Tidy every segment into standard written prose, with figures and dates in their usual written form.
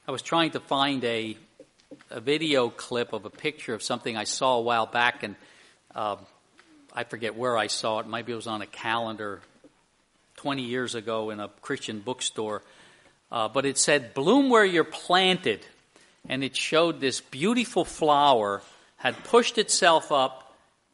I was trying to find a video clip of a picture of something I saw a while back, and I forget where I saw it. Maybe it was on a calendar 20 years ago in a Christian bookstore. But it said, "Bloom where you're planted." And it showed this beautiful flower had pushed itself up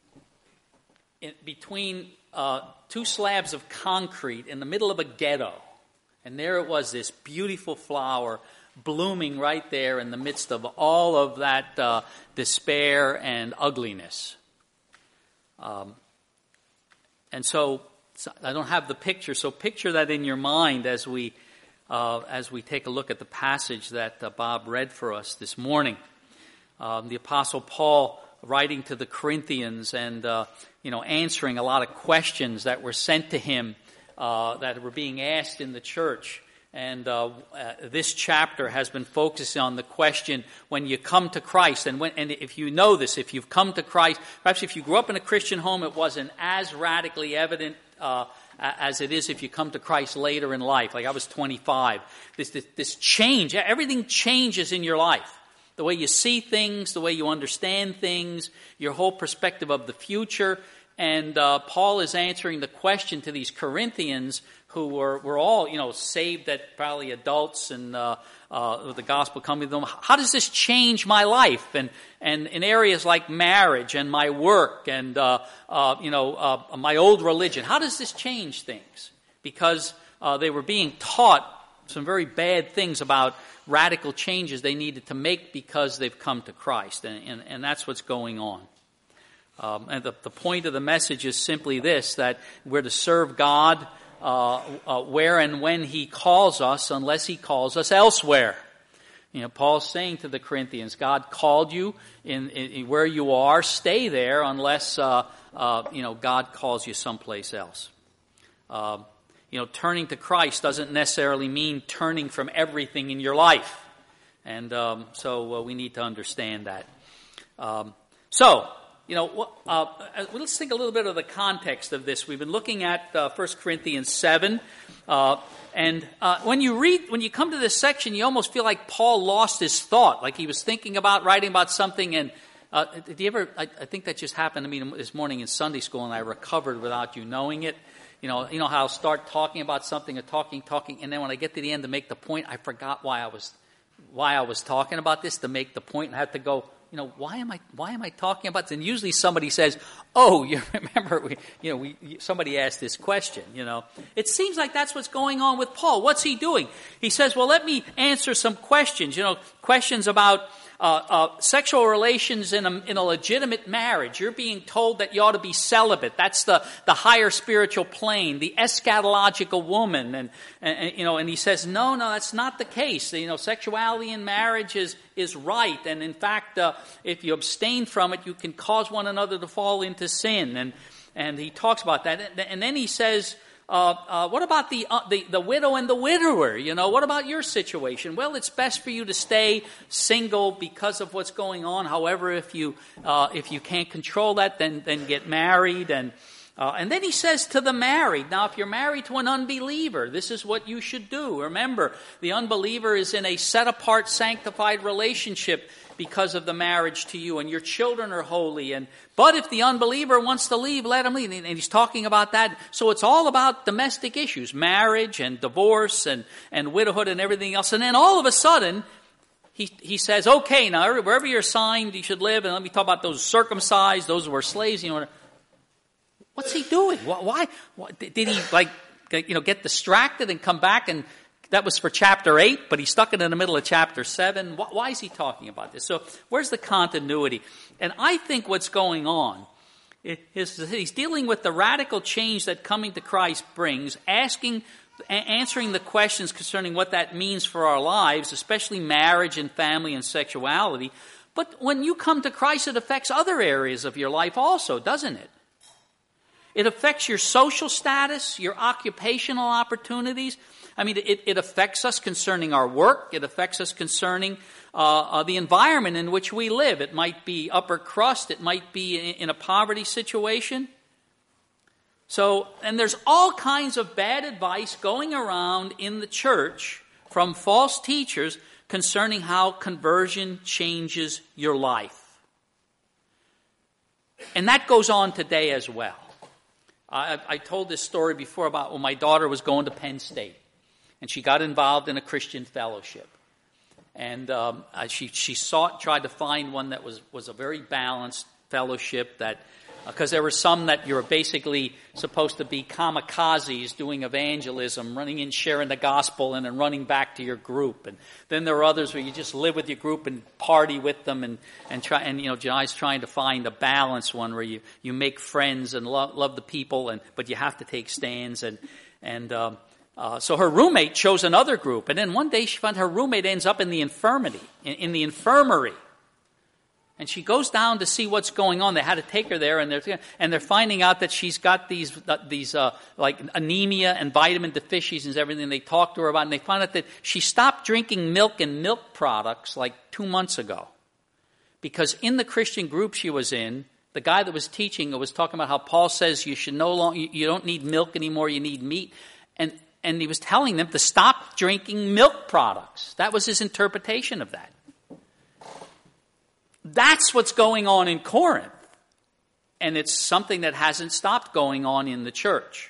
between two slabs of concrete in the middle of a ghetto. And there it was, this beautiful flower blooming right there in the midst of all of that despair and ugliness. And so I don't have the picture, so picture that in your mind as we take a look at the passage that Bob read for us this morning. The Apostle Paul writing to the Corinthians and answering a lot of questions that were sent to him that were being asked in the church. And this chapter has been focusing on the question, when you come to Christ, and if you know this, if you've come to Christ, perhaps if you grew up in a Christian home, it wasn't as radically evident as it is if you come to Christ later in life. Like I was 25. This change, everything changes in your life. The way you see things, the way you understand things, your whole perspective of the future. And Paul is answering the question to these Corinthians who were all, saved at probably adults and the gospel coming to them. How does this change my life? And in areas like marriage and my work and, my old religion, how does this change things? Because they were being taught some very bad things about radical changes they needed to make because they've come to Christ. And that's what's going on. And the point of the message is simply this, that we're to serve God where and when He calls us, unless He calls us elsewhere. Paul's saying to the Corinthians, God called you in where you are, stay there unless, God calls you someplace else. Turning to Christ doesn't necessarily mean turning from everything in your life. And so we need to understand that. Let's think a little bit of the context of this. We've been looking at 1 Corinthians 7. When you come to this section, you almost feel like Paul lost his thought, like he was thinking about writing about something. And did you ever? I think that just happened to me this morning in Sunday school, and I recovered without you knowing it. You know how I'll start talking about something, or talking, and then when I get to the end to make the point, I forgot why I was talking about this to make the point, and I have to go. Why am I talking about this? And usually somebody says, "Oh, you remember somebody asked this question." It seems like that's what's going on with Paul. What's he doing? He says, "Well, let me answer some questions. Questions about sexual relations in a legitimate marriage. You're being told that you ought to be celibate. That's the higher spiritual plane, the eschatological woman." And he says, no, that's not the case. Sexuality in marriage is right. And in fact, if you abstain from it, you can cause one another to fall into sin. And he talks about that. And then he says, what about the widow and the widower? What about your situation? Well, it's best for you to stay single because of what's going on. However, if you can't control that, then get married. And then he says to the married, now if you're married to an unbeliever, this is what you should do. Remember, the unbeliever is in a set-apart, sanctified relationship because of the marriage to you, and your children are holy. But if the unbeliever wants to leave, let him leave. And he's talking about that. So it's all about domestic issues, marriage and divorce and widowhood and everything else. And then all of a sudden, he says, okay, now wherever you're assigned, you should live. And let me talk about those circumcised, those who were slaves. What's he doing? Why did he get distracted and come back? And that was for chapter 8, but he stuck it in the middle of chapter 7. Why is he talking about this? So where's the continuity? And I think what's going on is he's dealing with the radical change that coming to Christ brings, answering the questions concerning what that means for our lives, especially marriage and family and sexuality. But when you come to Christ, it affects other areas of your life also, doesn't it? It affects your social status, your occupational opportunities. I mean, it affects us concerning our work. It affects us concerning the environment in which we live. It might be upper crust. It might be in a poverty situation. And there's all kinds of bad advice going around in the church from false teachers concerning how conversion changes your life. And that goes on today as well. I told this story before about when my daughter was going to Penn State, and she got involved in a Christian fellowship. And she tried to find one that was a very balanced fellowship, that because there were some that you're basically supposed to be kamikazes doing evangelism, running in, sharing the gospel, and then running back to your group. And then there are others where you just live with your group and party with them, and try. And Jai's trying to find a balanced one where you make friends and love the people, but you have to take stands. So her roommate chose another group, and then one day she found her roommate ends up in the infirmary. And she goes down to see what's going on. They had to take her there, and they're finding out that she's got these like anemia and vitamin deficiencies and everything. They talked to her about it, and they found out that she stopped drinking milk and milk products like 2 months ago. Because in the Christian group she was in, the guy that was teaching was talking about how Paul says you don't need milk anymore, you need meat. And he was telling them to stop drinking milk products. That was his interpretation of that. That's what's going on in Corinth. And it's something that hasn't stopped going on in the church.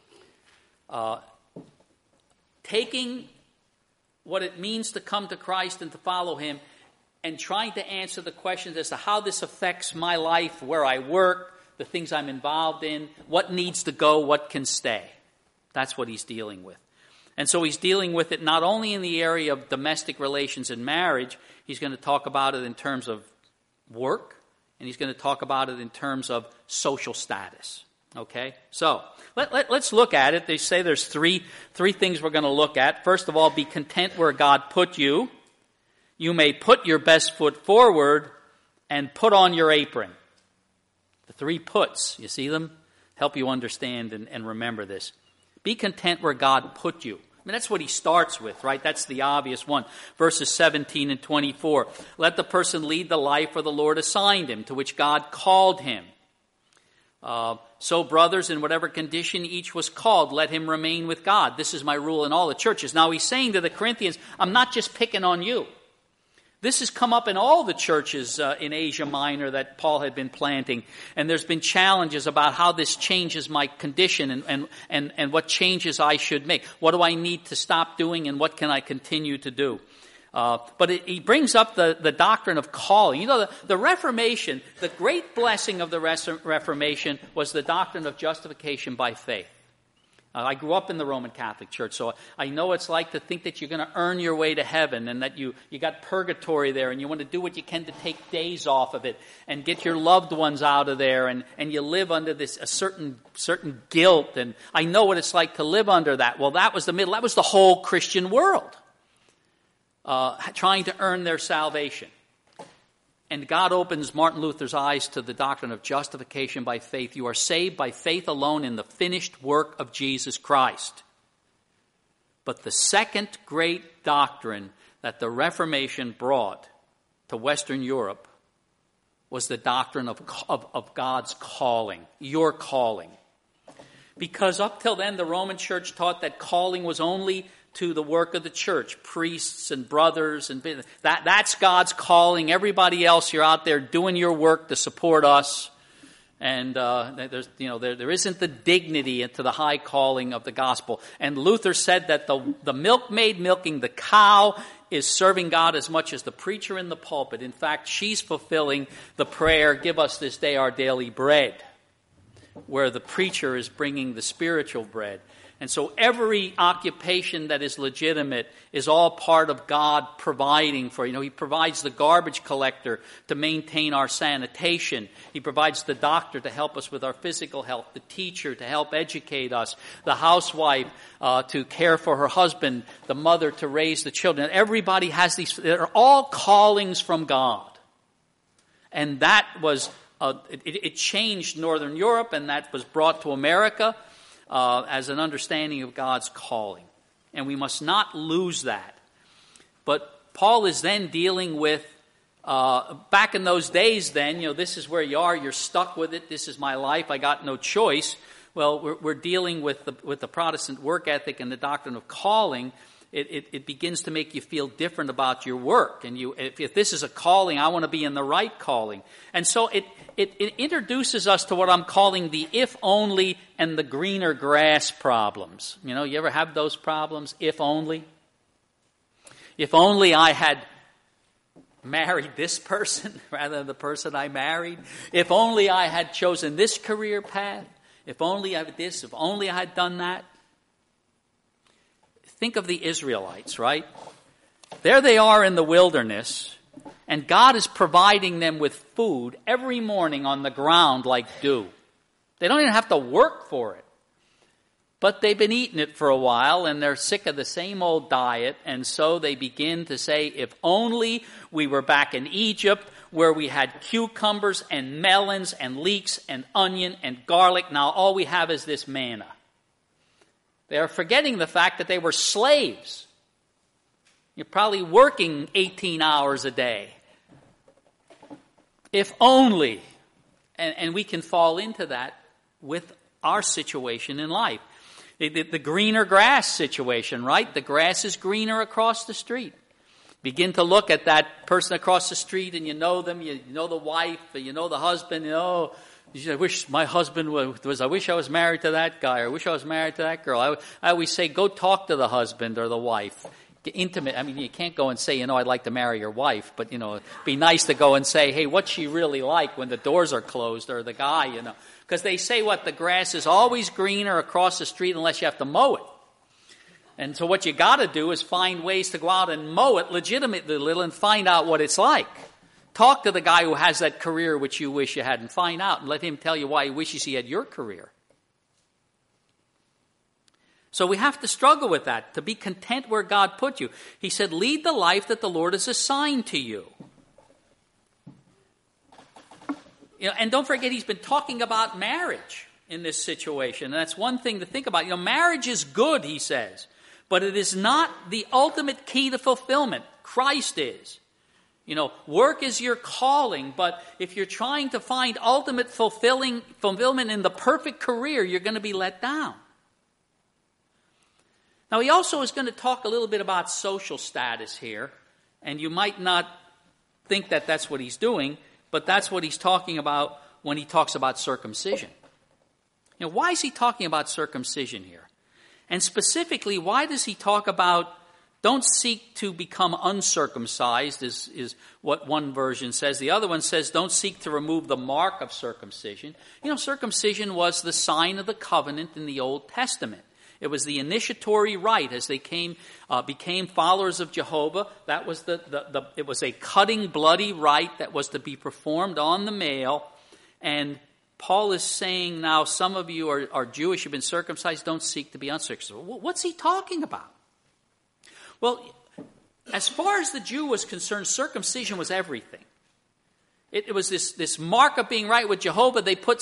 Taking what it means to come to Christ and to follow him and trying to answer the questions as to how this affects my life, where I work, the things I'm involved in, what needs to go, what can stay. That's what he's dealing with. And so he's dealing with it not only in the area of domestic relations and marriage, he's going to talk about it in terms of work, and he's going to talk about it in terms of social status. Okay? So, let's look at it. They say there's three things we're going to look at. First of all, be content where God put you. You may put your best foot forward and put on your apron. The 3 puts, you see them? Help you understand and remember this. Be content where God put you. I mean, that's what he starts with, right? That's the obvious one. Verses 17 and 24. Let the person lead the life where the Lord assigned him, to which God called him. So, brothers, in whatever condition each was called, let him remain with God. This is my rule in all the churches. Now, he's saying to the Corinthians, I'm not just picking on you. This has come up in all the churches in Asia Minor that Paul had been planting. And there's been challenges about how this changes my condition and what changes I should make. What do I need to stop doing and what can I continue to do? But he brings up the doctrine of calling. You know, the Reformation, the great blessing of the Reformation was the doctrine of justification by faith. I grew up in the Roman Catholic Church, so I know what it's like to think that you're going to earn your way to heaven and that you got purgatory there and you want to do what you can to take days off of it and get your loved ones out of there and you live under a certain guilt. And I know what it's like to live under that. Well, that was that was the whole Christian world trying to earn their salvation. And God opens Martin Luther's eyes to the doctrine of justification by faith. You are saved by faith alone in the finished work of Jesus Christ. But the second great doctrine that the Reformation brought to Western Europe was the doctrine of God's calling, your calling. Because up till then, the Roman Church taught that calling was only to the work of the church, priests and brothers, and that's God's calling. Everybody else, you're out there doing your work to support us, and there isn't the dignity to the high calling of the gospel. And Luther said that the milkmaid milking the cow is serving God as much as the preacher in the pulpit. In fact, she's fulfilling the prayer, "Give us this day our daily bread," where the preacher is bringing the spiritual bread. And so every occupation that is legitimate is all part of God providing for. He provides the garbage collector to maintain our sanitation. He provides the doctor to help us with our physical health, the teacher to help educate us, the housewife to care for her husband, the mother to raise the children. Everybody has these. They're all callings from God. And that was, it changed Northern Europe, and that was brought to America. As an understanding of God's calling. And we must not lose that. But Paul is then dealing with, back in those days then, this is where you are, you're stuck with it, this is my life, I got no choice. Well, we're dealing with the Protestant work ethic and the doctrine of calling, it begins to make you feel different about your work. And if this is a calling, I want to be in the right calling. And so it introduces us to what I'm calling the if only and the greener grass problems. You know, you ever have those problems? If only? If only I had married this person rather than the person I married. If only I had chosen this career path. If only I had this. If only I had done that. Think of the Israelites, right? There they are in the wilderness, and God is providing them with food every morning on the ground like dew. They don't even have to work for it. But they've been eating it for a while, and they're sick of the same old diet, and so they begin to say, if only we were back in Egypt, where we had cucumbers and melons and leeks and onion and garlic. Now all we have is this manna. They are forgetting the fact that they were slaves. You're probably working 18 hours a day. If only. And we can fall into that with our situation in life. The greener grass situation, right? The grass is greener across the street. Begin to look at that person across the street, and you know them, you know the wife, you know the husband, I wish my husband I wish I was married to that guy, or I wish I was married to that girl. I always say, go talk to the husband or the wife. Get intimate. I mean, you can't go and say, I'd like to marry your wife, but, it'd be nice to go and say, hey, what's she really like when the doors are closed, or the guy, Because they say the grass is always greener across the street unless you have to mow it. And so what you got to do is find ways to go out and mow it legitimately a little and find out what it's like. Talk to the guy who has that career which you wish you had and find out, and let him tell you why he wishes he had your career. So we have to struggle with that, to be content where God put you. He said, lead the life that the Lord has assigned to you. And don't forget, he's been talking about marriage in this situation. And that's one thing to think about. Marriage is good, he says, but it is not the ultimate key to fulfillment. Christ is. Work is your calling, but if you're trying to find ultimate fulfillment in the perfect career, you're going to be let down. Now, he also is going to talk a little bit about social status here, and you might not think that that's what he's doing, but that's what he's talking about when he talks about circumcision. Why is he talking about circumcision here? And specifically, why does he talk about don't seek to become uncircumcised, is what one version says. The other one says don't seek to remove the mark of circumcision. Circumcision was the sign of the covenant in the Old Testament. It was the initiatory rite as they became followers of Jehovah. That was it was a cutting, bloody rite that was to be performed on the male. And Paul is saying now, some of you are Jewish, you've been circumcised, don't seek to be uncircumcised. What's he talking about? Well, as far as the Jew was concerned, circumcision was everything. It was this mark of being right with Jehovah. They put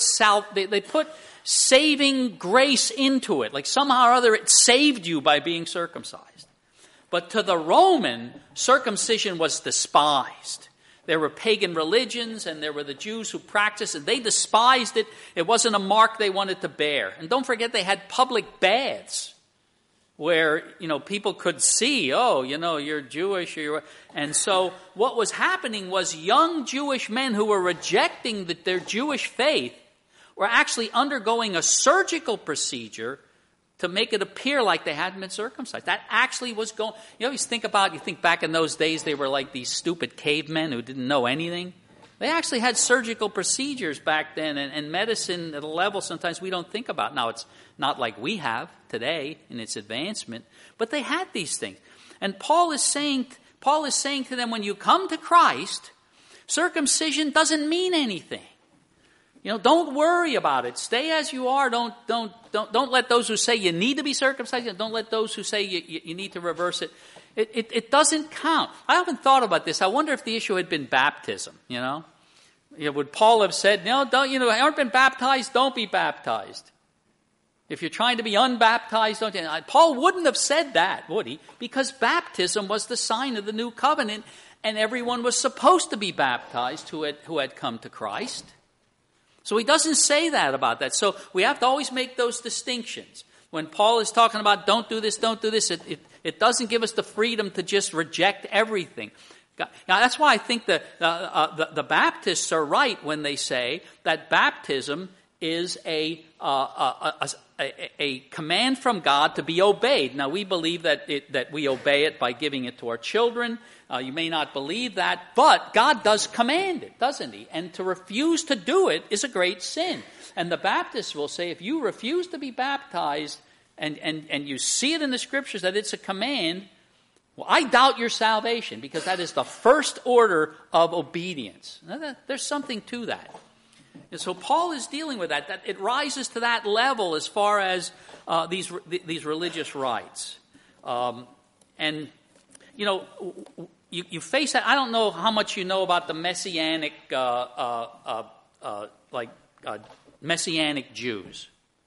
saving grace into it. Like somehow or other it saved you by being circumcised. But to the Roman, circumcision was despised. There were pagan religions, and there were the Jews who practiced it. They despised it. It wasn't a mark they wanted to bear. And don't forget, they had public baths where, people could see, you're Jewish. And so what was happening was young Jewish men who were rejecting their Jewish faith were actually undergoing a surgical procedure to make it appear like they hadn't been circumcised. That actually was going. You think back in those days, they were like these stupid cavemen who didn't know anything. They actually had surgical procedures back then, and medicine at a level sometimes we don't think about. Now, it's not like we have today in its advancement, but they had these things. And Paul is saying to them, when you come to Christ, circumcision doesn't mean anything. Don't worry about it. Stay as you are. Don't let those who say you need to be circumcised, don't let those who say you need to reverse it. It doesn't count. I haven't thought about this. I wonder if the issue had been baptism, Would Paul have said, haven't been baptized, don't be baptized. If you're trying to be unbaptized, don't. Paul wouldn't have said that, would he? Because baptism was the sign of the new covenant, and everyone was supposed to be baptized who had come to Christ. So he doesn't say that about that. So we have to always make those distinctions. When Paul is talking about don't do this, It doesn't give us the freedom to just reject everything. Now, that's why I think the Baptists are right when they say that baptism is a command from God to be obeyed. Now, we believe that we obey it by giving it to our children. You may not believe that, but God does command it, doesn't he? And to refuse to do it is a great sin. And the Baptists will say, if you refuse to be baptized and you see it in the Scriptures that it's a command, well, I doubt your salvation, because that is the first order of obedience. Now, there's something to that. And so Paul is dealing with that it rises to that level as far as these religious rites. And, you know, you face that. I don't know how much you know about the Messianic, Messianic Jews.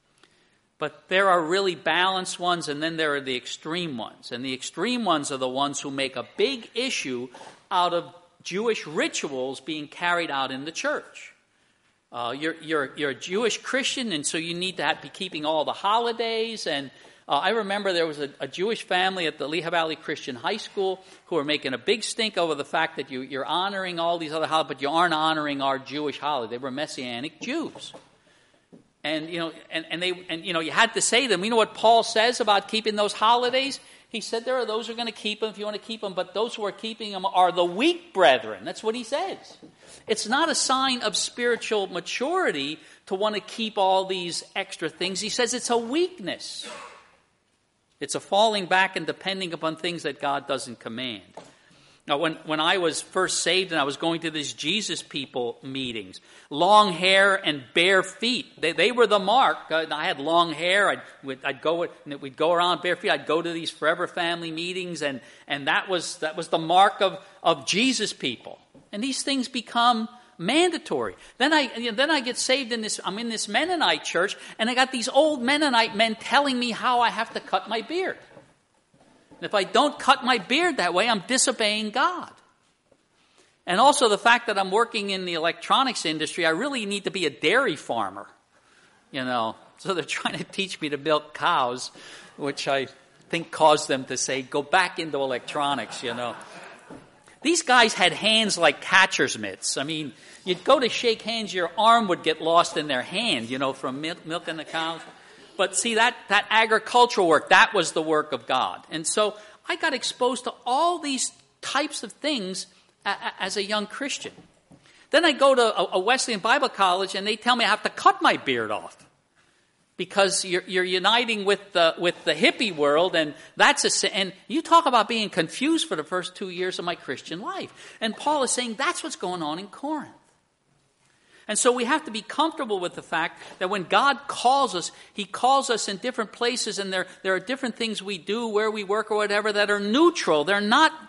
But there are really balanced ones, and then there are the extreme ones. And the extreme ones are the ones who make a big issue out of Jewish rituals being carried out in the church. You're a Jewish Christian, and so you need to be keeping all the holidays. And I remember there was a Jewish family at the Lehigh Valley Christian High School who were making a big stink over the fact that you're honoring all these other holidays, but you aren't honoring our Jewish holiday. They were Messianic Jews. And, you know, you had to say to them, you know what Paul says about keeping those holidays? He said there are those who are going to keep them if you want to keep them, but those who are keeping them are the weak brethren. That's what he says. It's not a sign of spiritual maturity to want to keep all these extra things. He says it's a weakness. It's a falling back and depending upon things that God doesn't command. Now, when I was first saved and I was going to these Jesus people meetings, long hair and bare feet, they were the mark. I had long hair. We'd go around bare feet. I'd go to these Forever Family meetings, and that was the mark of Jesus people. And these things become mandatory. Then I get saved in this. I'm in this Mennonite church, and I got these old Mennonite men telling me how I have to cut my beard. And if I don't cut my beard that way, I'm disobeying God. And also the fact that I'm working in the electronics industry, I really need to be a dairy farmer, you know. So they're trying to teach me to milk cows, which I think caused them to say, go back into electronics, you know. These guys had hands like catcher's mitts. I mean, you'd go to shake hands, your arm would get lost in their hand, you know, from milking the cows. But see, that agricultural work, that was the work of God. And so I got exposed to all these types of things as a young Christian. Then I go to a Wesleyan Bible college, and they tell me I have to cut my beard off because you're uniting with the hippie world, and and you talk about being confused for the first 2 years of my Christian life. And Paul is saying that's what's going on in Corinth. And so we have to be comfortable with the fact that when God calls us, he calls us in different places, and there are different things we do, where we work or whatever, that are neutral. They're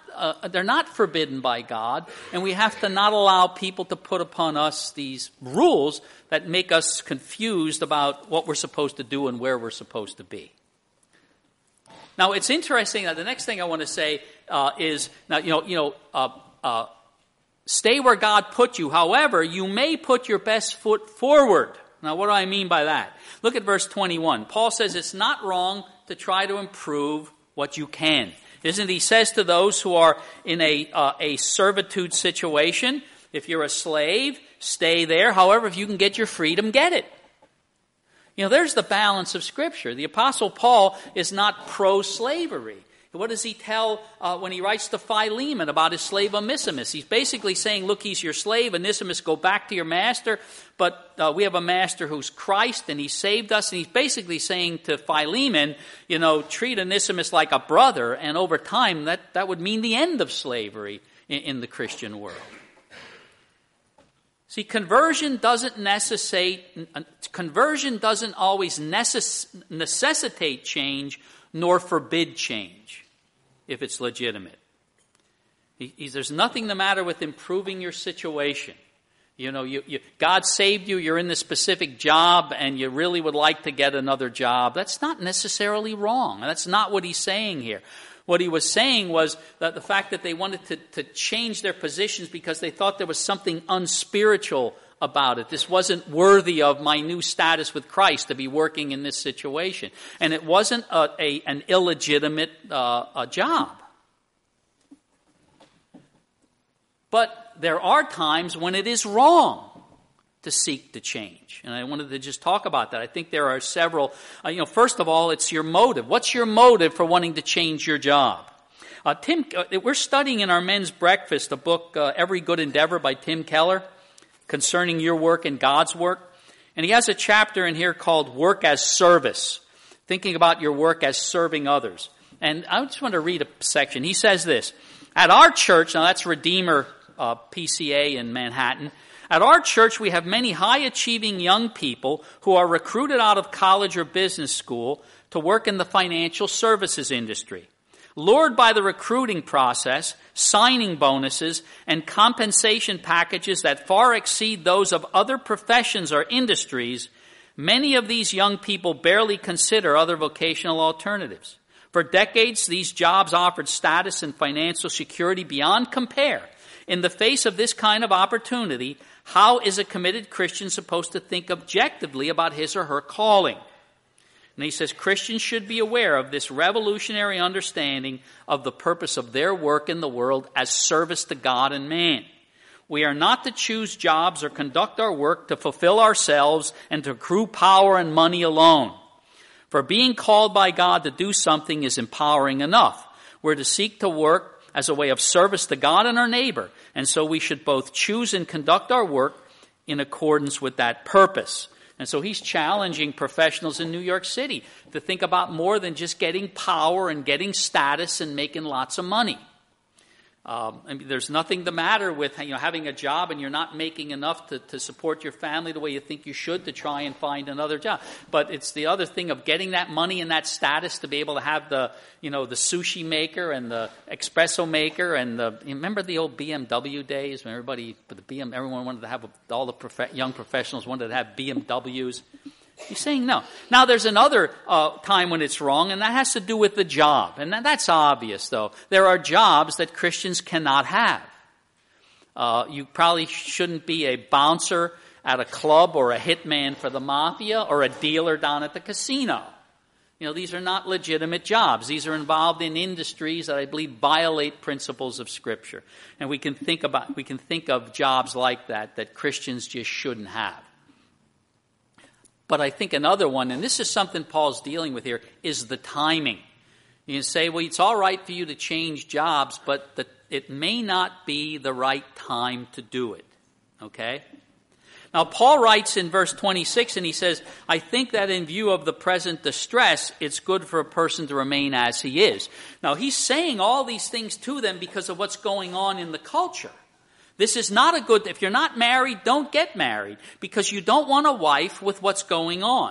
not forbidden by God, and we have to not allow people to put upon us these rules that make us confused about what we're supposed to do and where we're supposed to be. Now, it's interesting that the next thing I want to say is, now, stay where God put you. However, you may put your best foot forward. Now, what do I mean by that? Look at verse 21. Paul says it's not wrong to try to improve what you can. Isn't it? He says to those who are in a servitude situation, if you're a slave, stay there. However, if you can get your freedom, get it. You know, there's the balance of Scripture. The Apostle Paul is not pro-slavery. What does he tell when he writes to Philemon about his slave Onesimus? He's basically saying, look, he's your slave, Onesimus, go back to your master, but we have a master who's Christ, and he saved us. And he's basically saying to Philemon, you know, treat Onesimus like a brother, and over time that would mean the end of slavery in the Christian world. See, conversion doesn't always necessitate change nor forbid change if it's legitimate. There's nothing the matter with improving your situation. You know, God saved you, you're in this specific job, and you really would like to get another job. That's not necessarily wrong. That's not what he's saying here. What he was saying was that the fact that they wanted to change their positions because they thought there was something unspiritual about it. This wasn't worthy of my new status with Christ to be working in this situation. And it wasn't an illegitimate job. But there are times when it is wrong to seek to change. And I wanted to just talk about that. I think there are several. First of all, it's your motive. What's your motive for wanting to change your job? We're studying in our men's breakfast a book, Every Good Endeavor by Tim Keller, concerning your work and God's work. And he has a chapter in here called Work as Service, thinking about your work as serving others. And I just want to read a section. He says this, at our church, now that's Redeemer PCA in Manhattan, at our church we have many high-achieving young people who are recruited out of college or business school to work in the financial services industry. Lured by the recruiting process, signing bonuses, and compensation packages that far exceed those of other professions or industries, many of these young people barely consider other vocational alternatives. For decades, these jobs offered status and financial security beyond compare. In the face of this kind of opportunity, how is a committed Christian supposed to think objectively about his or her calling? And he says Christians should be aware of this revolutionary understanding of the purpose of their work in the world as service to God and man. We are not to choose jobs or conduct our work to fulfill ourselves and to accrue power and money alone. For being called by God to do something is empowering enough. We're to seek to work as a way of service to God and our neighbor, and so we should both choose and conduct our work in accordance with that purpose. And so he's challenging professionals in New York City to think about more than just getting power and getting status and making lots of money. There's nothing the matter with having a job and you're not making enough to support your family the way you think you should to try and find another job. But it's the other thing of getting that money and that status to be able to have the sushi maker and the espresso maker and remember the old BMW days when everyone wanted to have all the young professionals wanted to have BMWs. He's saying no. Now there's another time when it's wrong, and that has to do with the job. And that's obvious, though. There are jobs that Christians cannot have. You probably shouldn't be a bouncer at a club or a hitman for the mafia or a dealer down at the casino. These are not legitimate jobs. These are involved in industries that I believe violate principles of Scripture. And we can think of jobs like that Christians just shouldn't have. But I think another one, and this is something Paul's dealing with here, is the timing. You can say, well, it's all right for you to change jobs, but it may not be the right time to do it. Okay? Now, Paul writes in verse 26, and he says, I think that in view of the present distress, it's good for a person to remain as he is. Now, he's saying all these things to them because of what's going on in the culture. This is not if you're not married, don't get married, because you don't want a wife with what's going on.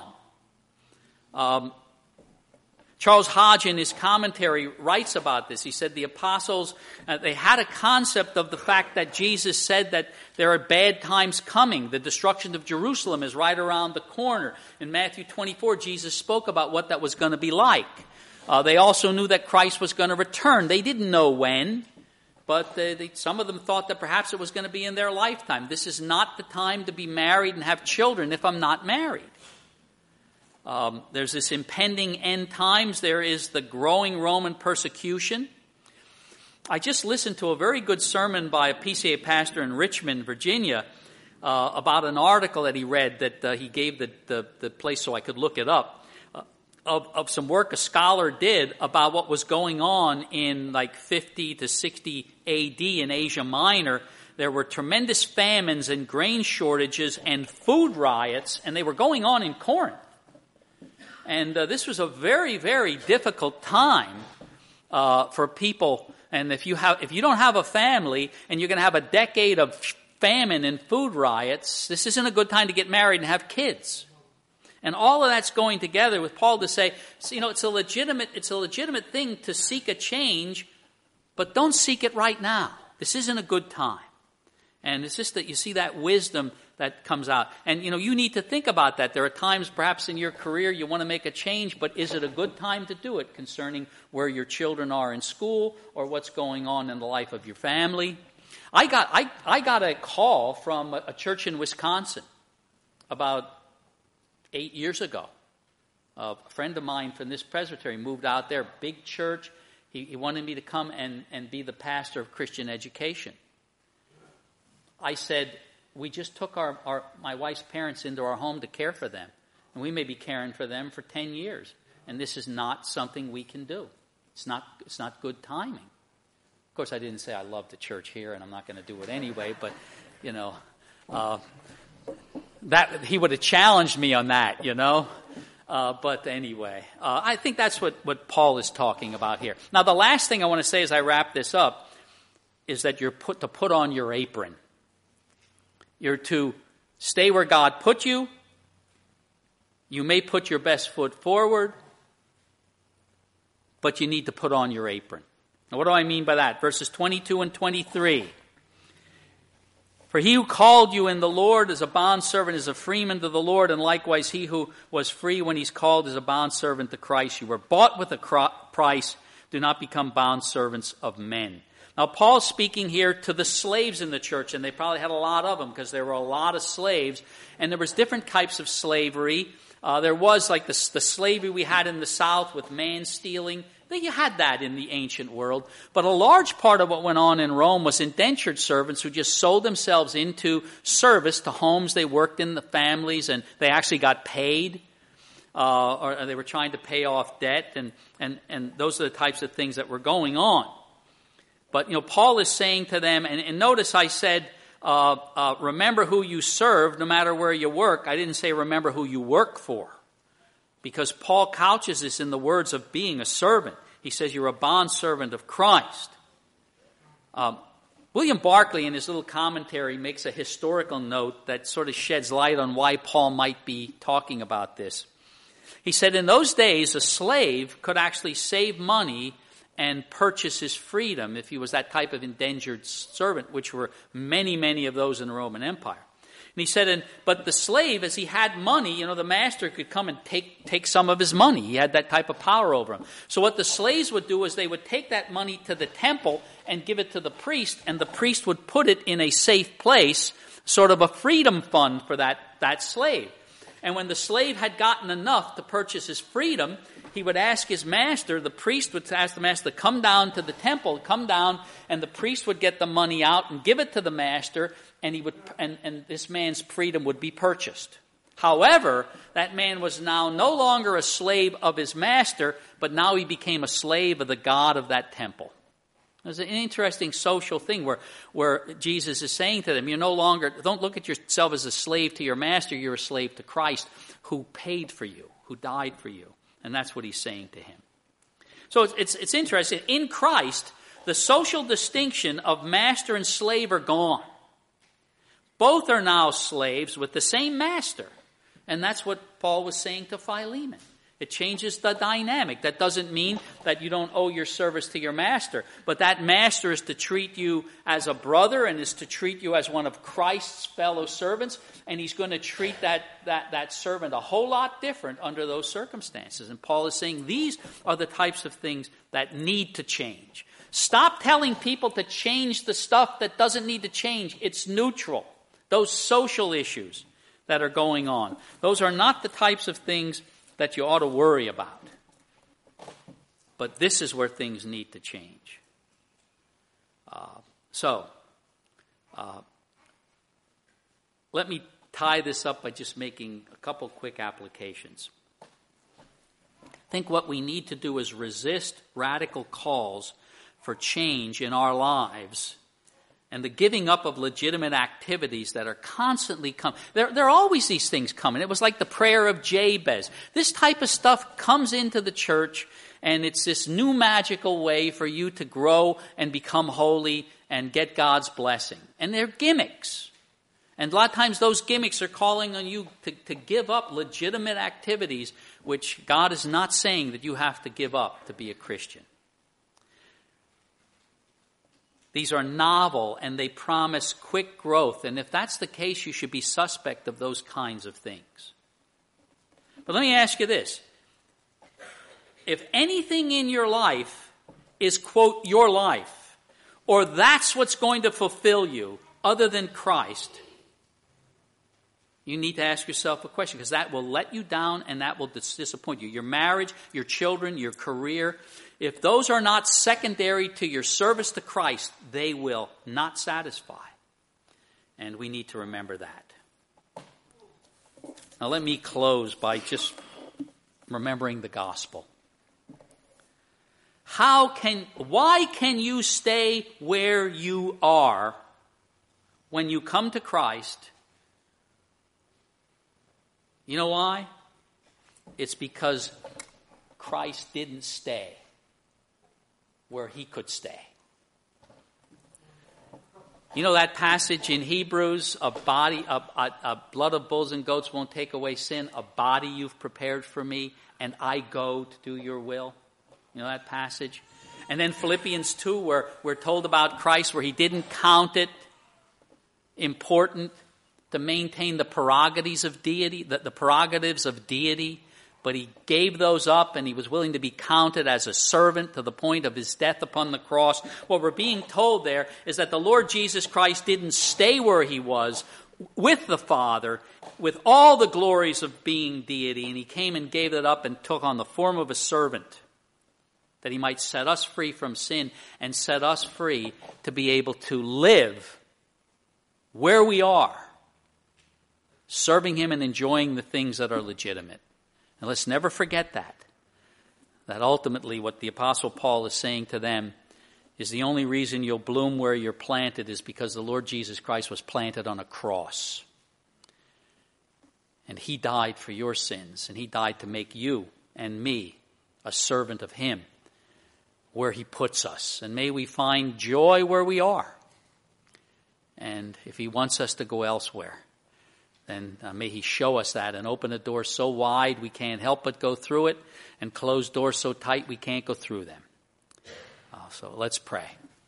Charles Hodge in his commentary writes about this. He said the apostles, they had a concept of the fact that Jesus said that there are bad times coming. The destruction of Jerusalem is right around the corner. In Matthew 24, Jesus spoke about what that was going to be like. They also knew that Christ was going to return. They didn't know when. But some of them thought that perhaps it was going to be in their lifetime. This is not the time to be married and have children if I'm not married. There's this impending end times. There is the growing Roman persecution. I just listened to a very good sermon by a PCA pastor in Richmond, Virginia, about an article that he read that he gave the place so I could look it up. Of some work a scholar did about what was going on in like 50 to 60 AD in Asia Minor. There were tremendous famines and grain shortages and food riots, and they were going on in Corinth. And this was a very, very difficult time for people. And if you don't have a family and you're going to have a decade of famine and food riots, this isn't a good time to get married and have kids. And all of that's going together with Paul to say, it's a legitimate thing to seek a change, but don't seek it right now. This isn't a good time. And it's just that you see that wisdom that comes out. And, you need to think about that. There are times perhaps in your career you want to make a change, but is it a good time to do it concerning where your children are in school or what's going on in the life of your family? I got a call from a church in Wisconsin about 8 years ago. A friend of mine from this presbytery moved out there, big church. He wanted me to come and be the pastor of Christian education. I said, we just took my wife's parents into our home to care for them. And we may be caring for them for 10 years. And this is not something we can do. It's not good timing. Of course, I didn't say I love the church here and I'm not going to do it anyway. But, that he would have challenged me on that, But anyway, I think that's what Paul is talking about here. Now, the last thing I want to say as I wrap this up is that you're to put on your apron. You're to stay where God put you. You may put your best foot forward, but you need to put on your apron. Now, what do I mean by that? Verses 22 and 23. For he who called you in the Lord as a bondservant is a freeman to the Lord, and likewise he who was free when he's called is a bondservant to Christ. You were bought with a price. Do not become bondservants of men. Now, Paul's speaking here to the slaves in the church, and they probably had a lot of them because there were a lot of slaves, and there was different types of slavery. There was like the slavery we had in the South with man-stealing. You had that in the ancient world. But a large part of what went on in Rome was indentured servants who just sold themselves into service to homes they worked in, the families, and they actually got paid. Or they were trying to pay off debt, and those are the types of things that were going on. But, Paul is saying to them, and notice I said, remember who you serve no matter where you work. I didn't say remember who you work for. Because Paul couches this in the words of being a servant. He says you're a bondservant of Christ. William Barclay, in his little commentary, makes a historical note that sort of sheds light on why Paul might be talking about this. He said, in those days, a slave could actually save money and purchase his freedom if he was that type of indentured servant, which were many, many of those in the Roman Empire. And he said, but the slave, as he had money, the master could come and take some of his money. He had that type of power over him. So what the slaves would do is they would take that money to the temple and give it to the priest, and the priest would put it in a safe place, sort of a freedom fund for that slave. And when the slave had gotten enough to purchase his freedom, he would ask his master, the priest would ask the master to come down to the temple, and the priest would get the money out and give it to the master, and and this man's freedom would be purchased. However, that man was now no longer a slave of his master, but now he became a slave of the God of that temple. There's an interesting social thing where Jesus is saying to them, don't look at yourself as a slave to your master, you're a slave to Christ who paid for you, who died for you. And that's what he's saying to him. So it's interesting. In Christ, the social distinction of master and slave are gone. Both are now slaves with the same master. And that's what Paul was saying to Philemon. It changes the dynamic. That doesn't mean that you don't owe your service to your master, but that master is to treat you as a brother and is to treat you as one of Christ's fellow servants, and he's going to treat that servant a whole lot different under those circumstances. And Paul is saying these are the types of things that need to change. Stop telling people to change the stuff that doesn't need to change. It's neutral. Those social issues that are going on, those are not the types of things that you ought to worry about. But this is where things need to change. Let me tie this up by just making a couple quick applications. I think what we need to do is resist radical calls for change in our lives and the giving up of legitimate activities that are constantly coming. There are always these things coming. It was like the prayer of Jabez. This type of stuff comes into the church, and it's this new magical way for you to grow and become holy and get God's blessing. And they're gimmicks. And a lot of times those gimmicks are calling on you to give up legitimate activities, which God is not saying that you have to give up to be a Christian. These are novel and they promise quick growth. And if that's the case, you should be suspect of those kinds of things. But let me ask you this. If anything in your life is, quote, your life, or that's what's going to fulfill you other than Christ, you need to ask yourself a question, because that will let you down and that will disappoint you. Your marriage, your children, your career, if those are not secondary to your service to Christ, they will not satisfy. And we need to remember that. Now let me close by just remembering the gospel. Why can you stay where you are when you come to Christ? You know why? It's because Christ didn't stay where he could stay. You know that passage in Hebrews, a blood of bulls and goats won't take away sin, a body you've prepared for me, and I go to do your will. You know that passage? And then Philippians 2, where we're told about Christ, where he didn't count it important to maintain the prerogatives of deity, the prerogatives of deity, but he gave those up and he was willing to be counted as a servant to the point of his death upon the cross. What we're being told there is that the Lord Jesus Christ didn't stay where he was with the Father, with all the glories of being deity, and he came and gave it up and took on the form of a servant, that he might set us free from sin and set us free to be able to live where we are, serving him and enjoying the things that are legitimate. And let's never forget that ultimately what the Apostle Paul is saying to them is the only reason you'll bloom where you're planted is because the Lord Jesus Christ was planted on a cross. And he died for your sins, and he died to make you and me a servant of him where he puts us. And may we find joy where we are. And if he wants us to go elsewhere, then may he show us that and open a door so wide we can't help but go through it, and close doors so tight we can't go through them. So let's pray.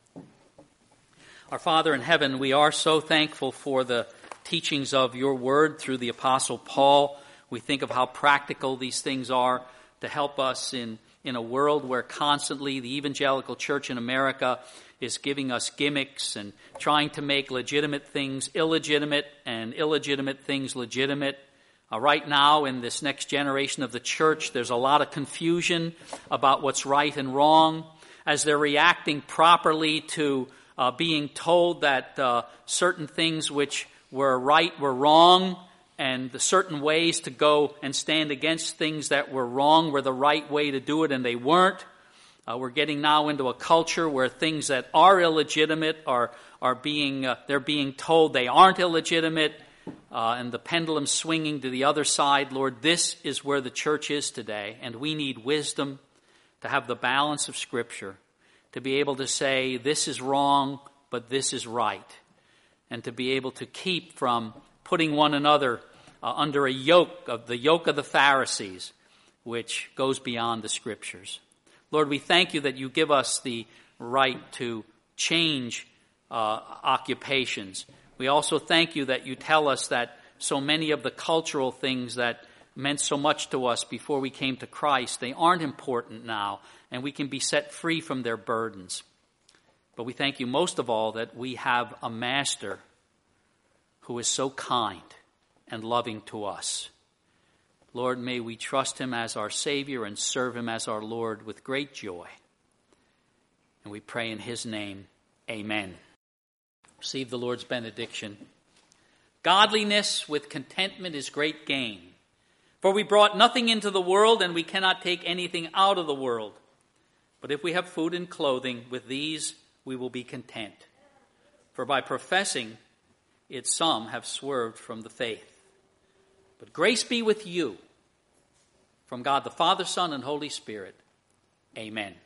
Our Father in heaven, we are so thankful for the teachings of your word through the Apostle Paul. We think of how practical these things are to help us in a world where constantly the evangelical church in America is giving us gimmicks and trying to make legitimate things illegitimate and illegitimate things legitimate. Right now, in this next generation of the church, there's a lot of confusion about what's right and wrong as they're reacting properly to being told that certain things which were right were wrong, and the certain ways to go and stand against things that were wrong were the right way to do it, and they weren't. We're getting now into a culture where things that are illegitimate they're being told they aren't illegitimate, and the pendulum swinging to the other side. Lord, this is where the church is today, and we need wisdom to have the balance of Scripture, to be able to say this is wrong, but this is right, and to be able to keep from putting one another under the yoke of the Pharisees, which goes beyond the Scriptures. Lord, we thank you that you give us the right to change occupations. We also thank you that you tell us that so many of the cultural things that meant so much to us before we came to Christ, they aren't important now, and we can be set free from their burdens. But we thank you most of all that we have a master who is so kind and loving to us. Lord, may we trust him as our Savior and serve him as our Lord with great joy. And we pray in his name, amen. Receive the Lord's benediction. Godliness with contentment is great gain. For we brought nothing into the world, and we cannot take anything out of the world. But if we have food and clothing, with these we will be content. For by professing it, some have swerved from the faith. But grace be with you, from God the Father, Son, and Holy Spirit. Amen.